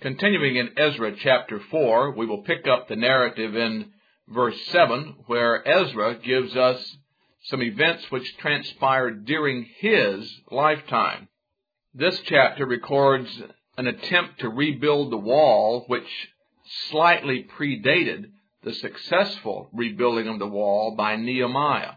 Continuing in Ezra chapter 4, we will pick up the narrative in verse 7, where Ezra gives us some events which transpired during his lifetime. This chapter records an attempt to rebuild the wall, which slightly predated the successful rebuilding of the wall by Nehemiah.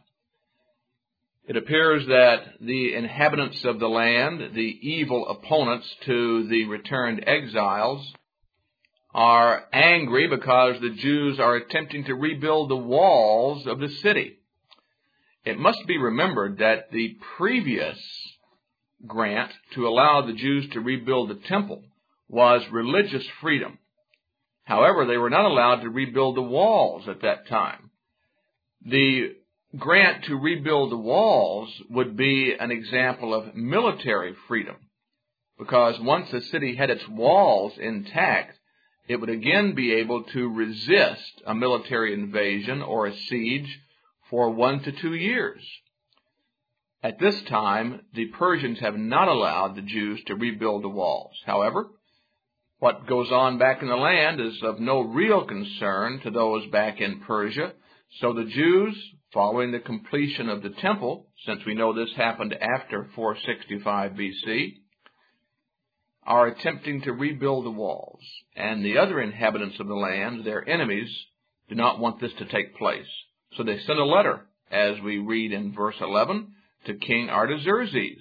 It appears that the inhabitants of the land, the evil opponents to the returned exiles, are angry because the Jews are attempting to rebuild the walls of the city. It must be remembered that the previous grant to allow the Jews to rebuild the temple was religious freedom. However, they were not allowed to rebuild the walls at that time. The grant to rebuild the walls would be an example of military freedom, because once the city had its walls intact, it would again be able to resist a military invasion or a siege for 1 to 2 years. At this time, the Persians have not allowed the Jews to rebuild the walls. However, what goes on back in the land is of no real concern to those back in Persia. So the Jews, following the completion of the temple, since we know this happened after 465 BC, are attempting to rebuild the walls. And the other inhabitants of the land, their enemies, do not want this to take place. So they send a letter, as we read in verse 11, to King Artaxerxes.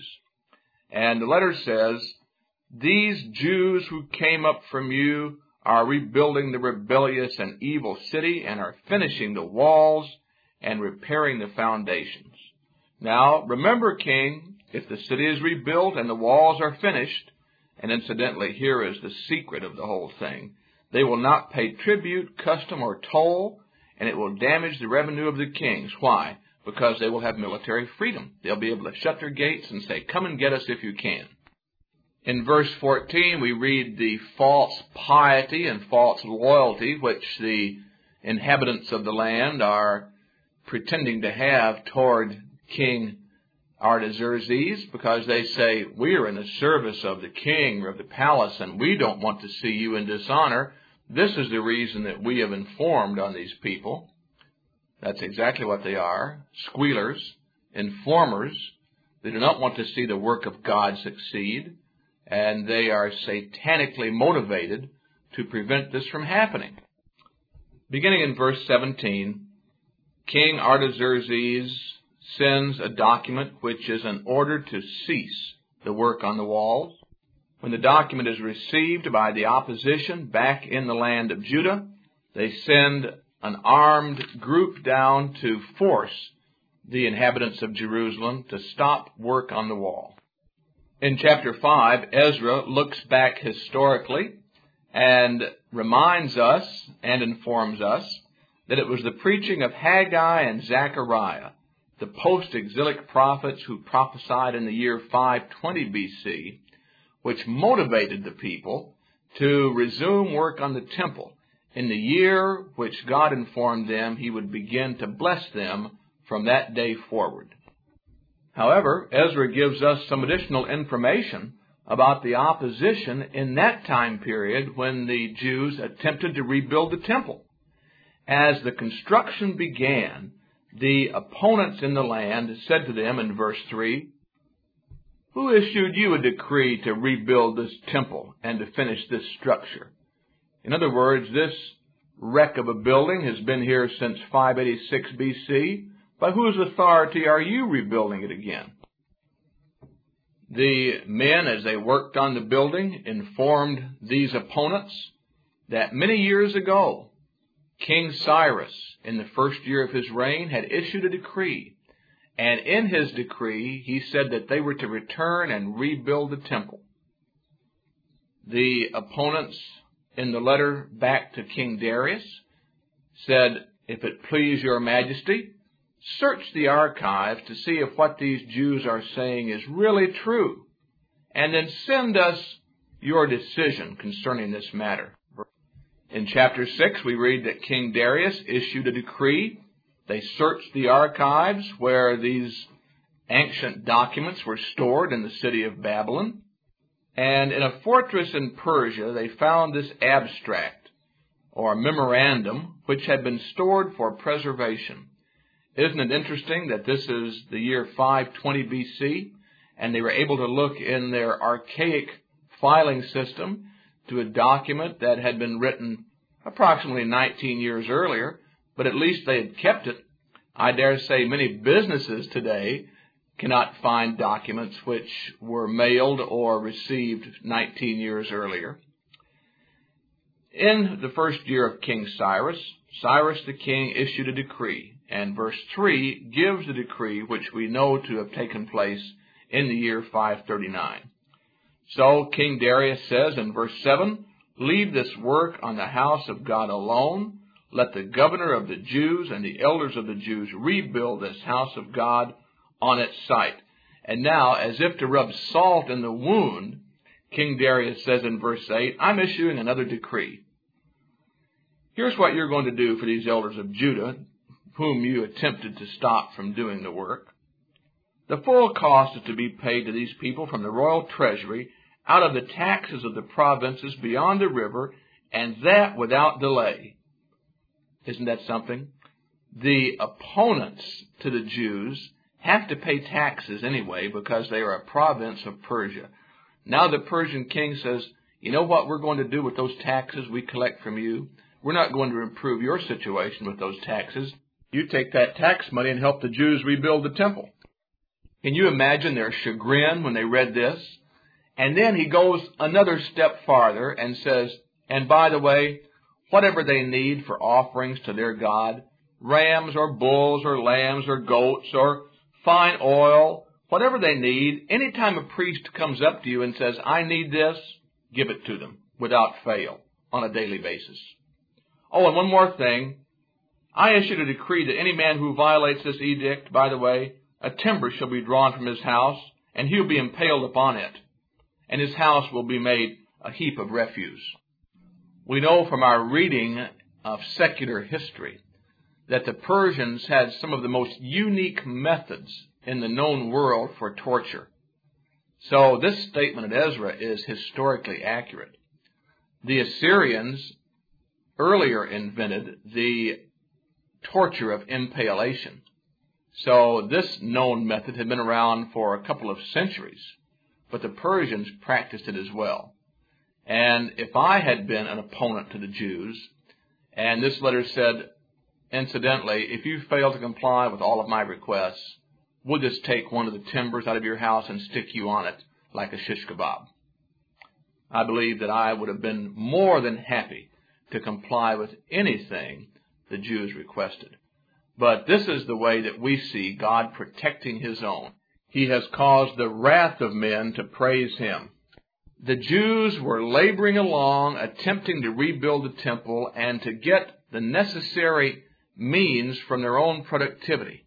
And the letter says, "These Jews who came up from you are rebuilding the rebellious and evil city and are finishing the walls and repairing the foundations. Now, remember, King, if the city is rebuilt and the walls are finished," and incidentally, here is the secret of the whole thing, "they will not pay tribute, custom, or toll, and it will damage the revenue of the kings." Why? Because they will have military freedom. They'll be able to shut their gates and say, "Come and get us if you can." In verse 14, we read the false piety and false loyalty which the inhabitants of the land are pretending to have toward King Artaxerxes, because they say, "We are in the service of the king or of the palace, and we don't want to see you in dishonor. This is the reason that we have informed on these people." That's exactly what they are, squealers, informers. They do not want to see the work of God succeed, and they are satanically motivated to prevent this from happening. Beginning in verse 17, King Artaxerxes sends a document which is an order to cease the work on the walls. When the document is received by the opposition back in the land of Judah, they send an armed group down to force the inhabitants of Jerusalem to stop work on the wall. In chapter 5, Ezra looks back historically and reminds us and informs us that it was the preaching of Haggai and Zechariah, the post-exilic prophets who prophesied in the year 520 BC, which motivated the people to resume work on the temple in the year which God informed them he would begin to bless them from that day forward. However, Ezra gives us some additional information about the opposition in that time period when the Jews attempted to rebuild the temple. As the construction began, the opponents in the land said to them in verse 3, "Who issued you a decree to rebuild this temple and to finish this structure?" In other words, this wreck of a building has been here since 586 BC. By whose authority are you rebuilding it again? The men, as they worked on the building, informed these opponents that many years ago, King Cyrus, in the first year of his reign, had issued a decree. And in his decree, he said that they were to return and rebuild the temple. The opponents in the letter back to King Darius said, "If it please your majesty, search the archives to see if what these Jews are saying is really true, and then send us your decision concerning this matter." In chapter 6, we read that King Darius issued a decree. They searched the archives where these ancient documents were stored in the city of Babylon, And in a fortress in Persia, they found this abstract, or memorandum, which had been stored for preservation. Isn't it interesting that this is the year 520 BC, and they were able to look in their archaic filing system to a document that had been written approximately 19 years earlier, but at least they had kept it. I dare say many businesses today cannot find documents which were mailed or received 19 years earlier. In the first year of King Cyrus, Cyrus the king issued a decree, and verse 3 gives the decree which we know to have taken place in the year 539. So King Darius says in verse 7, "Leave this work on the house of God alone. Let the governor of the Jews and the elders of the Jews rebuild this house of God on its site." And now, as if to rub salt in the wound, King Darius says in verse 8, "I'm issuing another decree. Here's what you're going to do for these elders of Judah, whom you attempted to stop from doing the work. The full cost is to be paid to these people from the royal treasury out of the taxes of the provinces beyond the river, and that without delay." Isn't that something? The opponents to the Jews have to pay taxes anyway because they are a province of Persia. Now the Persian king says, "You know what we're going to do with those taxes we collect from you? We're not going to improve your situation with those taxes. You take that tax money and help the Jews rebuild the temple." Can you imagine their chagrin when they read this? And then he goes another step farther and says, "And by the way, whatever they need for offerings to their God, rams or bulls or lambs or goats or fine oil, whatever they need, anytime a priest comes up to you and says, 'I need this,' give it to them without fail on a daily basis. Oh, and one more thing. I issued a decree that any man who violates this edict, by the way, a timber shall be drawn from his house, and he will be impaled upon it, and his house will be made a heap of refuse." We know from our reading of secular history that the Persians had some of the most unique methods in the known world for torture. So this statement of Ezra is historically accurate. The Assyrians earlier invented the torture of impalation. So this known method had been around for a couple of centuries, but the Persians practiced it as well. And if I had been an opponent to the Jews, and this letter said, "Incidentally, if you fail to comply with all of my requests, we'll just take one of the timbers out of your house and stick you on it like a shish kebab," I believe that I would have been more than happy to comply with anything the Jews requested. But this is the way that we see God protecting his own. He has caused the wrath of men to praise him. The Jews were laboring along, attempting to rebuild the temple and to get the necessary means from their own productivity.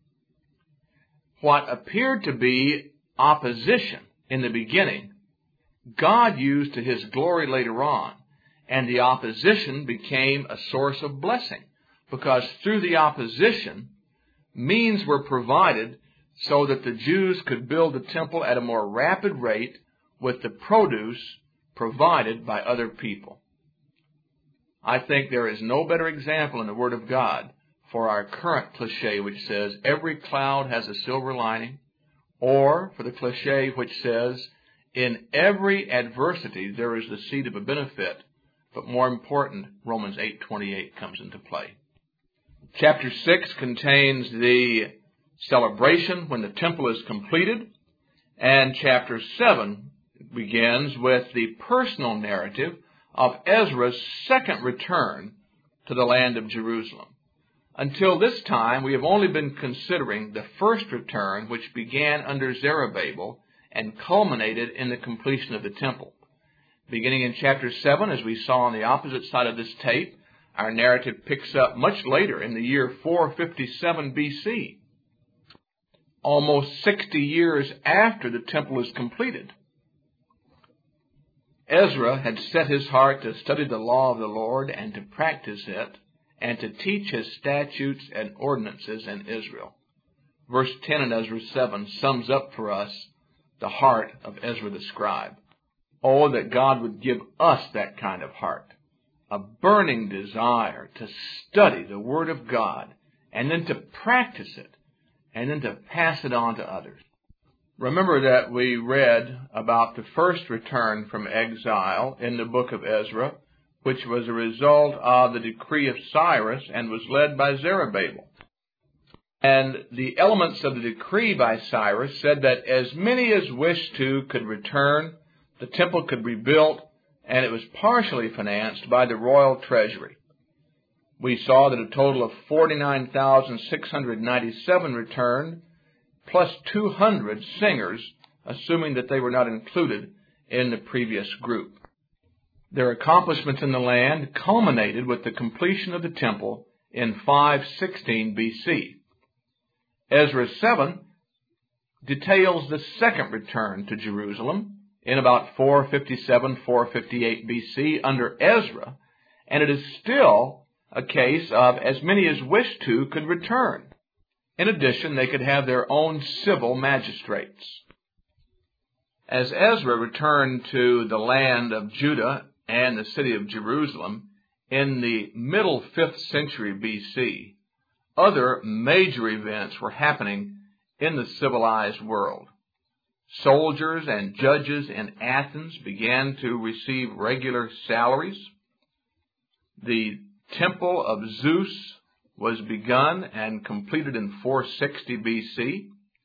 What appeared to be opposition in the beginning, God used to his glory later on, and the opposition became a source of blessing, because through the opposition, means were provided so that the Jews could build the temple at a more rapid rate with the produce provided by other people. I think there is no better example in the Word of God for our current cliche which says, "Every cloud has a silver lining," or for the cliche which says, "In every adversity there is the seed of a benefit," but more important, Romans 8:28 comes into play. Chapter 6 contains the celebration when the temple is completed, and chapter 7 begins with the personal narrative of Ezra's second return to the land of Jerusalem. Until this time, we have only been considering the first return, which began under Zerubbabel and culminated in the completion of the temple. Beginning in chapter 7, as we saw on the opposite side of this tape, our narrative picks up much later in the year 457 BC, almost 60 years after the temple is completed. Ezra had set his heart to study the law of the Lord and to practice it, and to teach his statutes and ordinances in Israel. Verse 10 in Ezra 7 sums up for us the heart of Ezra the scribe. Oh, that God would give us that kind of heart, a burning desire to study the Word of God, and then to practice it, and then to pass it on to others. Remember that we read about the first return from exile in the book of Ezra, which was a result of the decree of Cyrus and was led by Zerubbabel. And the elements of the decree by Cyrus said that as many as wished to could return, the temple could be built, and it was partially financed by the royal treasury. We saw that a total of 49,697 returned, plus 200 singers, assuming that they were not included in the previous group. Their accomplishments in the land culminated with the completion of the temple in 516 B.C. Ezra 7 details the second return to Jerusalem in about 457-458 B.C. under Ezra, and it is still a case of as many as wished to could return. In addition, they could have their own civil magistrates. As Ezra returned to the land of Judah and the city of Jerusalem in the middle 5th century B.C., other major events were happening in the civilized world. Soldiers and judges in Athens began to receive regular salaries. The temple of Zeus was begun and completed in 460 B.C.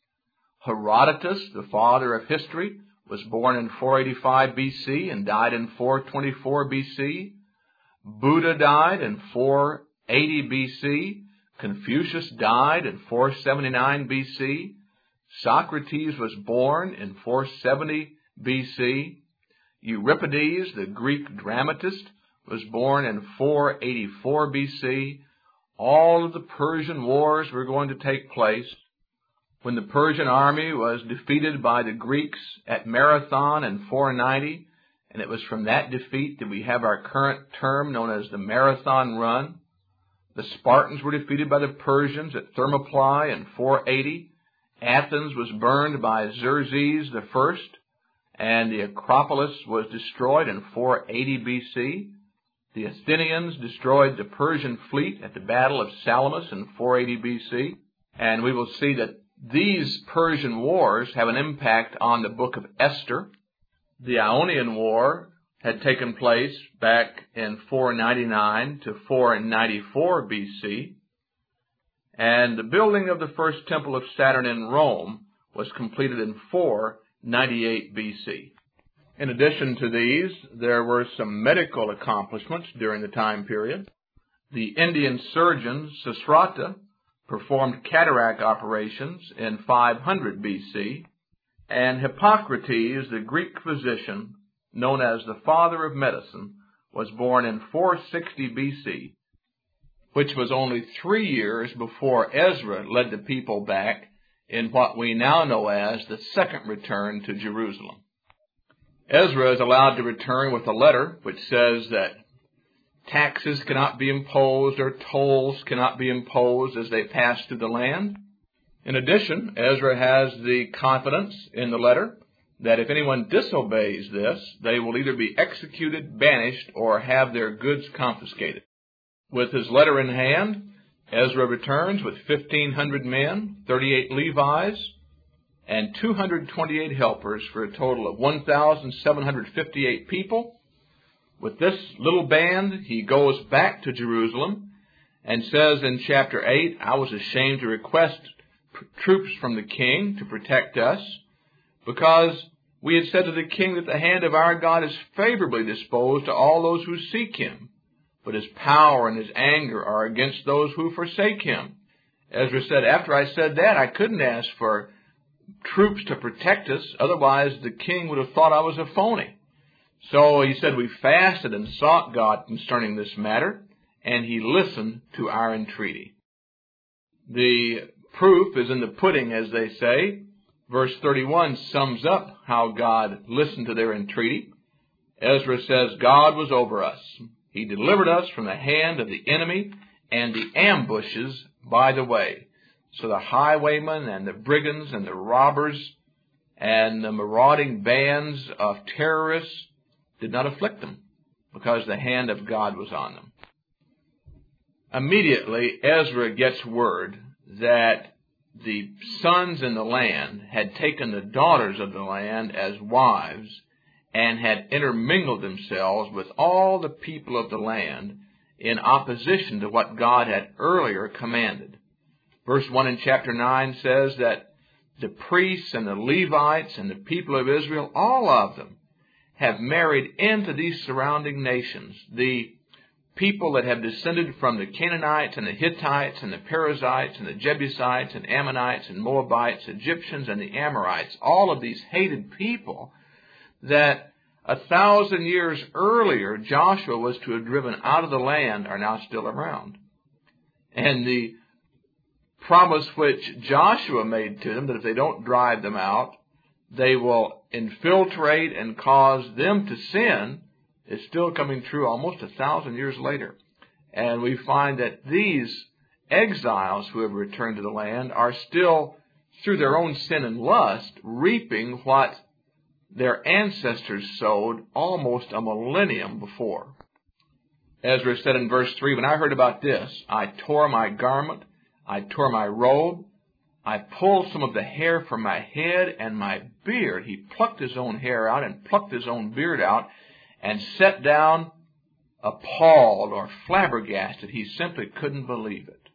Herodotus, the father of history, was born in 485 B.C. and died in 424 B.C. Buddha died in 480 B.C. Confucius died in 479 B.C. Socrates was born in 470 B.C. Euripides, the Greek dramatist, was born in 484 B.C. All of the Persian wars were going to take place. When the Persian army was defeated by the Greeks at Marathon in 490, and it was from that defeat that we have our current term known as the Marathon Run. The Spartans were defeated by the Persians at Thermopylae in 480. Athens was burned by Xerxes I, and the Acropolis was destroyed in 480 B.C. The Athenians destroyed the Persian fleet at the Battle of Salamis in 480 B.C. And we will see that these Persian wars have an impact on the book of Esther. The Ionian War had taken place back in 499 to 494 B.C., and the building of the first temple of Saturn in Rome was completed in 498 B.C. In addition to these, there were some medical accomplishments during the time period. The Indian surgeon Sasrata performed cataract operations in 500 B.C., and Hippocrates, the Greek physician, known as the father of medicine, was born in 460 B.C., which was only 3 years before Ezra led the people back in what we now know as the second return to Jerusalem. Ezra is allowed to return with a letter which says that taxes cannot be imposed or tolls cannot be imposed as they pass through the land. In addition, Ezra has the confidence in the letter that if anyone disobeys this, they will either be executed, banished, or have their goods confiscated. With his letter in hand, Ezra returns with 1,500 men, 38 Levites, and 228 helpers for a total of 1,758 people. With this little band, he goes back to Jerusalem and says in chapter 8, I was ashamed to request troops from the king to protect us, because we had said to the king that the hand of our God is favorably disposed to all those who seek him, but his power and his anger are against those who forsake him. Ezra said, after I said that, I couldn't ask for troops to protect us, otherwise the king would have thought I was a phony. So he said, we fasted and sought God concerning this matter, and he listened to our entreaty. The proof is in the pudding, as they say. Verse 31 sums up how God listened to their entreaty. Ezra says, God was over us. He delivered us from the hand of the enemy and the ambushes by the way. So the highwaymen and the brigands and the robbers and the marauding bands of terrorists did not afflict them because the hand of God was on them. Immediately, Ezra gets word that the sons in the land had taken the daughters of the land as wives and had intermingled themselves with all the people of the land in opposition to what God had earlier commanded. Verse 1 in chapter 9 says that the priests and the Levites and the people of Israel, all of them, have married into these surrounding nations, the people that have descended from the Canaanites and the Hittites and the Perizzites and the Jebusites and Ammonites and Moabites, Egyptians and the Amorites, all of these hated people that 1,000 years earlier Joshua was to have driven out of the land are now still around. And the promise which Joshua made to them, that if they don't drive them out, they will infiltrate and cause them to sin, is still coming true almost 1,000 years later. And we find that these exiles who have returned to the land are still, through their own sin and lust, reaping what their ancestors sowed almost a millennium before. Ezra said in verse 3, when I heard about this, I tore my garment, I tore my robe, I pulled some of the hair from my head and my beard. He plucked his own hair out and plucked his own beard out and sat down appalled or flabbergasted. He simply couldn't believe it.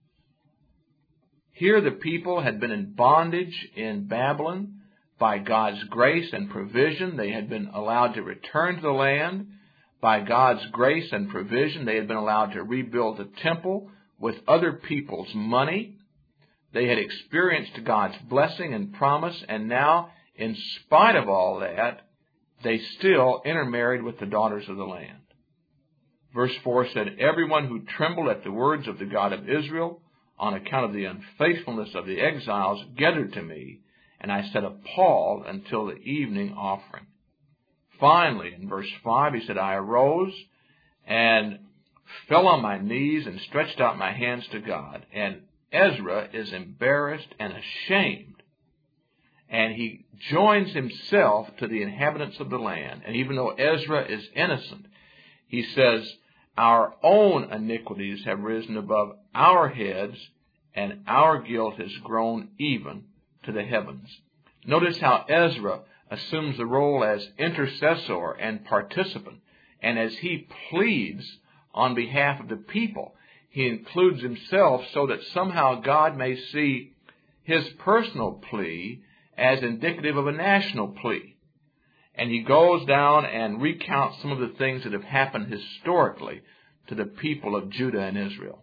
Here the people had been in bondage in Babylon. By God's grace and provision, they had been allowed to return to the land. By God's grace and provision, they had been allowed to rebuild the temple with other people's money. They had experienced God's blessing and promise, and now, in spite of all that, they still intermarried with the daughters of the land. Verse 4 said, everyone who trembled at the words of the God of Israel on account of the unfaithfulness of the exiles gathered to me, and I sat appalled until the evening offering. Finally, in verse 5, he said, I arose and fell on my knees and stretched out my hands to God. And Ezra is embarrassed and ashamed. And he joins himself to the inhabitants of the land. And even though Ezra is innocent, he says, our own iniquities have risen above our heads, and our guilt has grown even to the heavens. Notice how Ezra assumes the role as intercessor and participant. And as he pleads on behalf of the people, he includes himself so that somehow God may see his personal plea as indicative of a national plea. And he goes down and recounts some of the things that have happened historically to the people of Judah and Israel.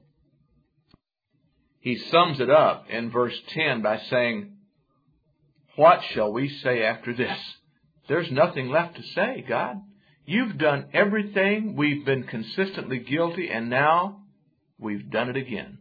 He sums it up in verse 10 by saying, what shall we say after this? There's nothing left to say, God. You've done everything. We've been consistently guilty, and now we've done it again.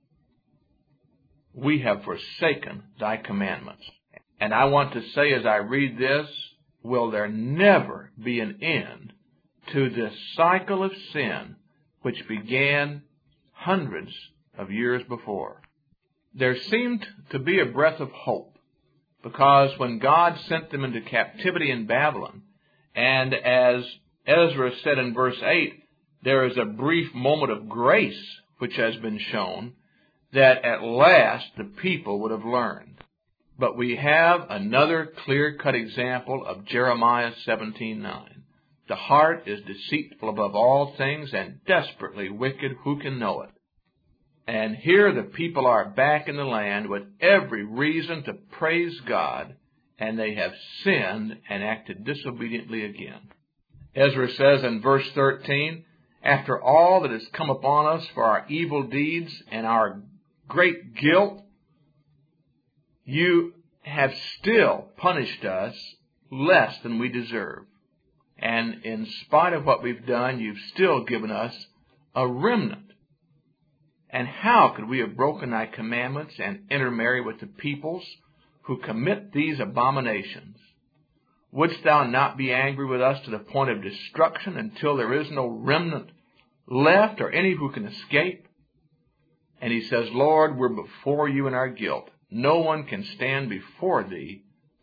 We have forsaken thy commandments. And I want to say as I read this, will there never be an end to this cycle of sin which began hundreds of years before? There seemed to be a breath of hope, because when God sent them into captivity in Babylon, and as Ezra said in verse 8, there is a brief moment of grace which has been shown, that at last the people would have learned. But we have another clear-cut example of Jeremiah 17:9. The heart is deceitful above all things and desperately wicked. Who can know it? And here the people are back in the land with every reason to praise God, and they have sinned and acted disobediently again. Ezra says in verse 13, after all that has come upon us for our evil deeds and our great guilt, you have still punished us less than we deserve. And in spite of what we've done, you've still given us a remnant. And how could we have broken thy commandments and intermarry with the peoples who commit these abominations? Wouldst thou not be angry with us to the point of destruction until there is no remnant left or any who can escape? And he says, Lord, we're before you in our guilt. No one can stand before thee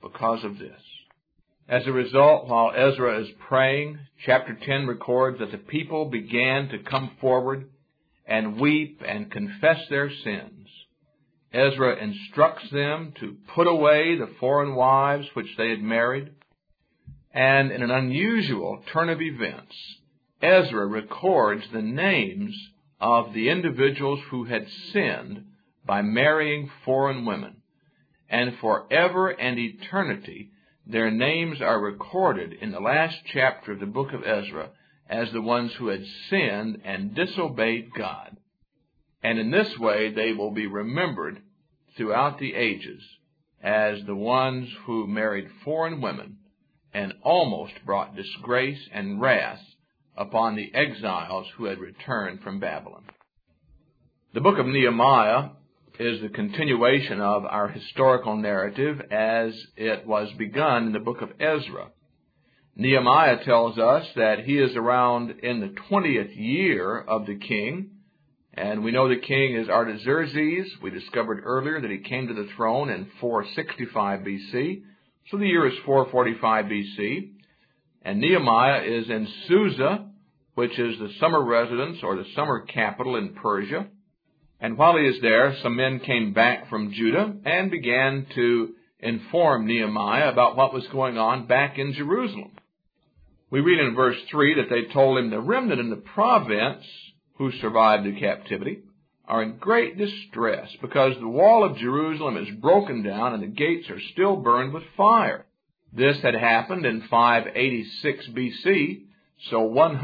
because of this. As a result, while Ezra is praying, chapter 10 records that the people began to come forward and weep and confess their sins. Ezra instructs them to put away the foreign wives which they had married. And in an unusual turn of events, Ezra records the names of the individuals who had sinned by marrying foreign women. And forever and eternity, their names are recorded in the last chapter of the book of Ezra as the ones who had sinned and disobeyed God. And in this way, they will be remembered throughout the ages as the ones who married foreign women and almost brought disgrace and wrath upon the exiles who had returned from Babylon. The book of Nehemiah is the continuation of our historical narrative as it was begun in the book of Ezra. Nehemiah tells us that he is around in the 20th year of the king, and we know the king is Artaxerxes. We discovered earlier that he came to the throne in 465 BC, so the year is 445 BC. And Nehemiah is in Susa, which is the summer residence or the summer capital in Persia. And while he is there, some men came back from Judah and began to inform Nehemiah about what was going on back in Jerusalem. We read in verse 3 that they told him the remnant in the province who survived the captivity are in great distress because the wall of Jerusalem is broken down and the gates are still burned with fire. This had happened in 586 BC, so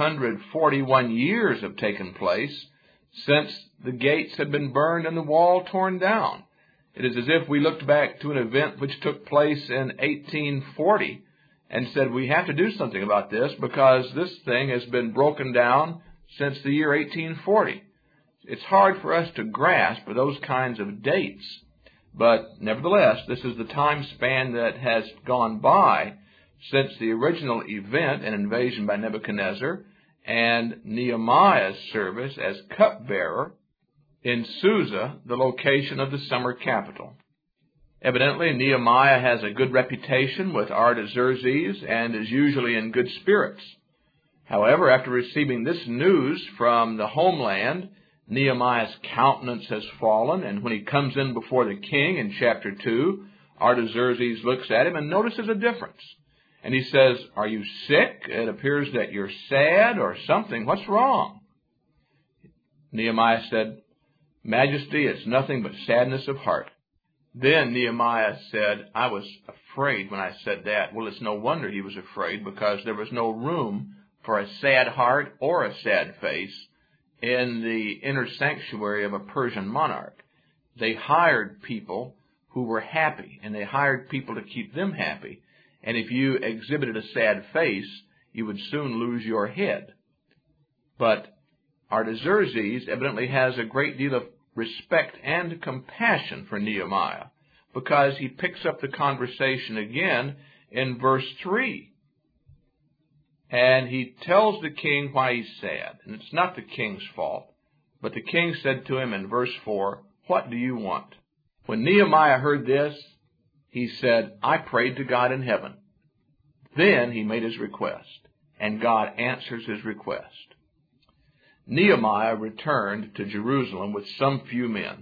141 years have taken place since the gates had been burned and the wall torn down. It is as if we looked back to an event which took place in 1840 and said, we have to do something about this because this thing has been broken down since the year 1840. It's hard for us to grasp those kinds of dates, but nevertheless, this is the time span that has gone by since the original event, an invasion by Nebuchadnezzar, and Nehemiah's service as cupbearer in Susa, the location of the summer capital. Evidently, Nehemiah has a good reputation with Artaxerxes and is usually in good spirits. However, after receiving this news from the homeland, Nehemiah's countenance has fallen, and when he comes in before the king in chapter 2, Artaxerxes looks at him and notices a difference. And he says, "Are you sick? It appears that you're sad or something. What's wrong?" Nehemiah said, "Majesty, it's nothing but sadness of heart." Then Nehemiah said, "I was afraid when I said that." Well, it's no wonder he was afraid, because there was no room for a sad heart or a sad face in the inner sanctuary of a Persian monarch. They hired people who were happy, and they hired people to keep them happy. And if you exhibited a sad face, you would soon lose your head. But Artaxerxes evidently has a great deal of respect and compassion for Nehemiah, because he picks up the conversation again in verse 3. And he tells the king why he's sad. And it's not the king's fault. But the king said to him in verse 4, "What do you want?" When Nehemiah heard this, he said, "I prayed to God in heaven." Then he made his request, and God answers his request. Nehemiah returned to Jerusalem with some few men,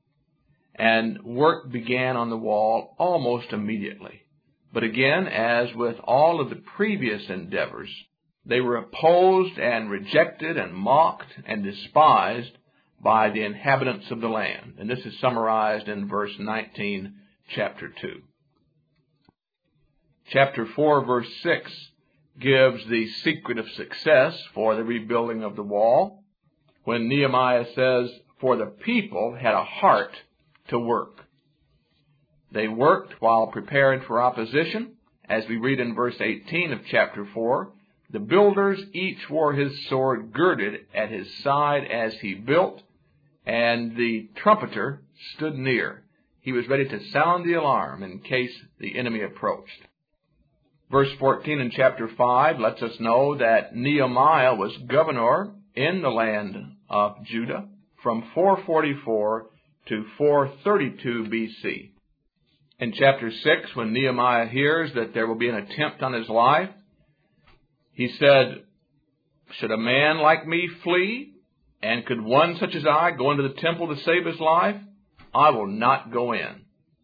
and work began on the wall almost immediately. But again, as with all of the previous endeavors, they were opposed and rejected and mocked and despised by the inhabitants of the land. And this is summarized in verse 19, chapter 2. Chapter 4, verse 6 gives the secret of success for the rebuilding of the wall, when Nehemiah says, "For the people had a heart to work." They worked while preparing for opposition. As we read in verse 18 of chapter 4, the builders each wore his sword girded at his side as he built, and the trumpeter stood near. He was ready to sound the alarm in case the enemy approached. Verse 14 in chapter 5 lets us know that Nehemiah was governor in the land of Judah from 444 to 432 BC. In chapter 6, when Nehemiah hears that there will be an attempt on his life, he said, "Should a man like me flee? And could one such as I go into the temple to save his life? I will not go in."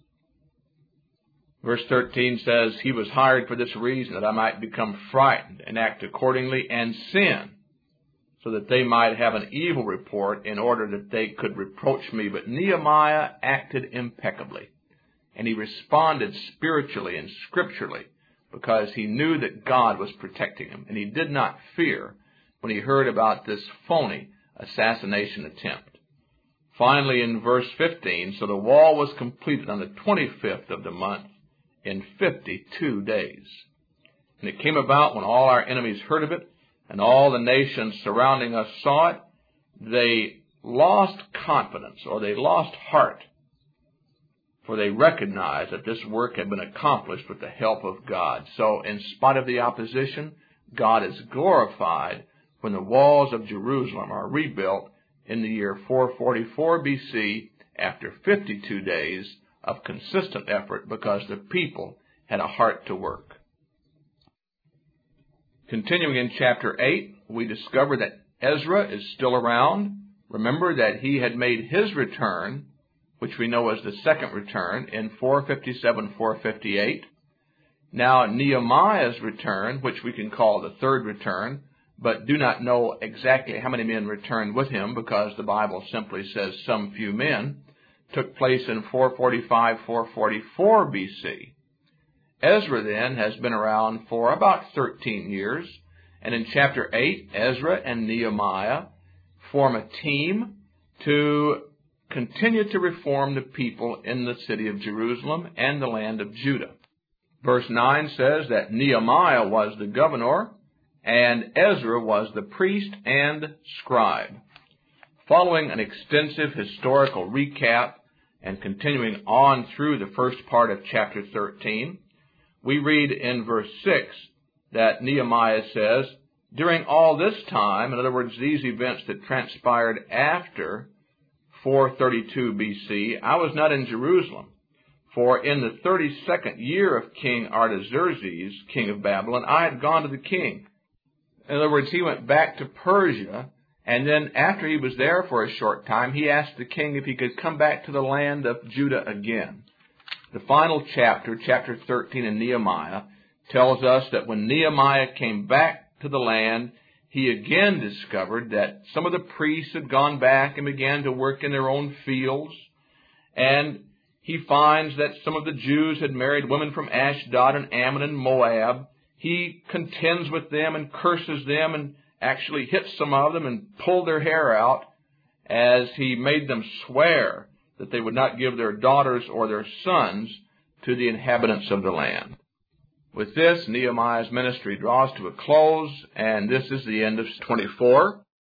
Verse 13 says, "He was hired for this reason, that I might become frightened and act accordingly and sin, so that they might have an evil report in order that they could reproach me." But Nehemiah acted impeccably, and he responded spiritually and scripturally because he knew that God was protecting him, and he did not fear when he heard about this phony assassination attempt. Finally, in verse 15, "So the wall was completed on the 25th of the month in 52 days. And it came about when all our enemies heard of it, and all the nations surrounding us saw it, they lost confidence," or they lost heart, "for they recognized that this work had been accomplished with the help of God." So in spite of the opposition, God is glorified when the walls of Jerusalem are rebuilt in the year 444 BC after 52 days of consistent effort, because the people had a heart to work. Continuing in chapter 8, we discover that Ezra is still around. Remember that he had made his return, which we know as the second return, in 457, 458. Now Nehemiah's return, which we can call the third return, but do not know exactly how many men returned with him because the Bible simply says some few men, took place in 445, 444 BC. Ezra then has been around for about 13 years, and in chapter 8, Ezra and Nehemiah form a team to continue to reform the people in the city of Jerusalem and the land of Judah. Verse 9 says that Nehemiah was the governor, and Ezra was the priest and scribe. Following an extensive historical recap and continuing on through the first part of chapter 13, we read in verse 6 that Nehemiah says, "During all this time," in other words, these events that transpired after 432 BC, "I was not in Jerusalem, for in the 32nd year of King Artaxerxes, king of Babylon, I had gone to the king." In other words, he went back to Persia, and then after he was there for a short time, he asked the king if he could come back to the land of Judah again. The final chapter, chapter 13 in Nehemiah, tells us that when Nehemiah came back to the land, he again discovered that some of the priests had gone back and began to work in their own fields, and he finds that some of the Jews had married women from Ashdod and Ammon and Moab. He contends with them and curses them and actually hit some of them and pulled their hair out as he made them swear that they would not give their daughters or their sons to the inhabitants of the land. With this, Nehemiah's ministry draws to a close, and this is the end of 24.